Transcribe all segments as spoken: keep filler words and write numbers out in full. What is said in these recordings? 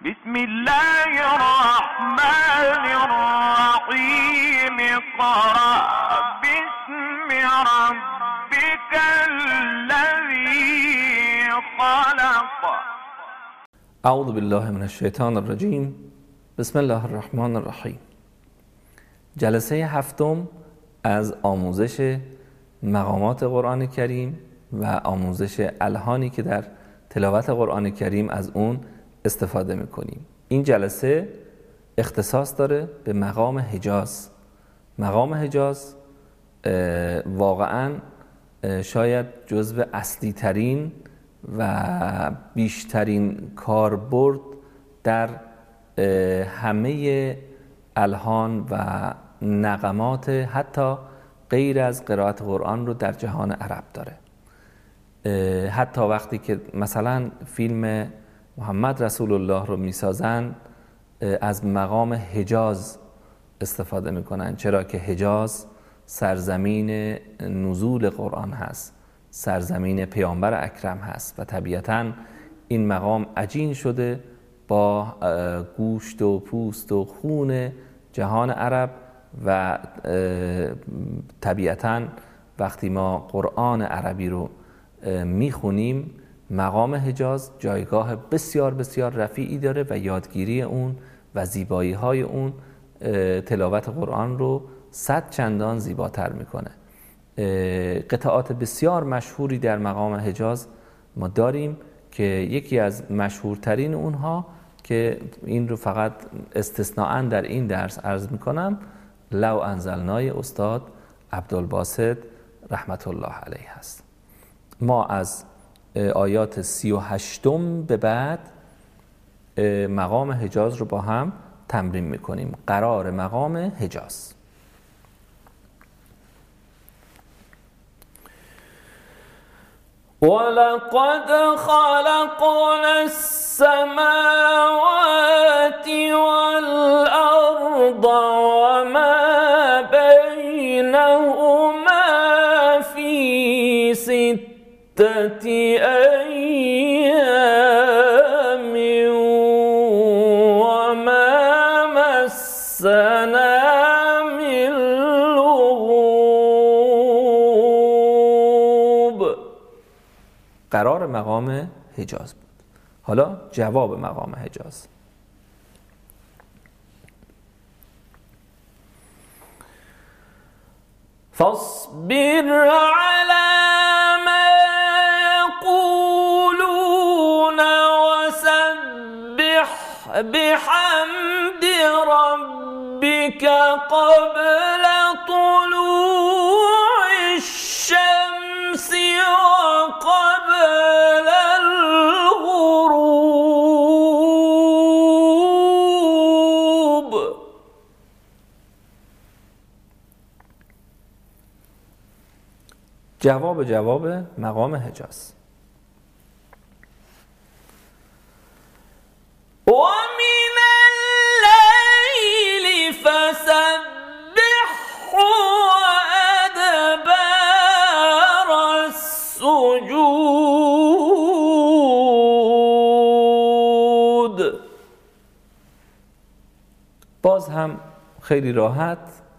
بسم الله الرحمن الرحیم اقرأ باسم ربک الذی خلق. اعوذ بالله من الشیطان الرجیم. بسم الله الرحمن الرحیم. جلسه هفتم از آموزش مقامات قرآن کریم و آموزش الحانی که در تلاوت قرآن کریم از اون استفاده میکنیم. این جلسه اختصاص داره به مقام حجاز. مقام حجاز واقعا شاید جزو اصلی ترین و بیشترین کاربرد در همه الحان و نغمات حتی غیر از قرائت قرآن رو در جهان عرب داره. حتی وقتی که مثلا فیلم محمد رسول الله رو میسازن از مقام حجاز استفاده میکنن، چرا که حجاز سرزمین نزول قرآن هست، سرزمین پیامبر اکرم هست و طبیعتاً این مقام عجین شده با گوشت و پوست و خون جهان عرب و طبیعتاً وقتی ما قرآن عربی رو میخونیم مقام حجاز جایگاه بسیار بسیار رفیعی داره و یادگیری اون و زیبایی های اون تلاوت قرآن رو صد چندان زیباتر میکنه. قطعات بسیار مشهوری در مقام حجاز ما داریم که یکی از مشهورترین اونها که این رو فقط استثناءً در این درس عرض میکنم لو انزلنای استاد عبدالباسط رحمت الله علیه هست. ما از آیات سی و هشتم به بعد مقام حجاز رو با هم تمرین میکنیم. قرار مقام حجاز. وَلَقَدْ خَلَقْنَا السَّمَاوَاتِ وَالْأَرْضَ وَمَا بَيْنَهُمَا فِي سِتَّةِ أَيَّامٍ وَمَا مَسَّنَا مِن لُغُوبٍ. قرار مقام حجاز بود. حالا جواب مقام حجاز. فاصبر على ما يقولون وسبح بحمد ربك قبل طلوع الشمس وقبل الغروب. جواب جواب مقام حجاز. وَمِنَ اللَّيْلِ فَسَبِّحْهُ وَأَدْبَارَ السُّجُودِ. باز هم خیلی راحت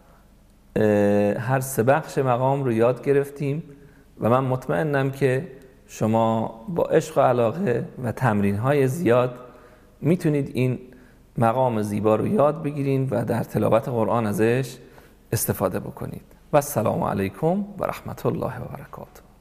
هر سه بخش مقام رو یاد گرفتیم و من مطمئنم که شما با عشق و علاقه و تمرین‌های زیاد میتونید این مقام زیبا رو یاد بگیرید و در تلاوت قرآن ازش استفاده بکنید. و السلام علیکم و رحمت الله و برکاته.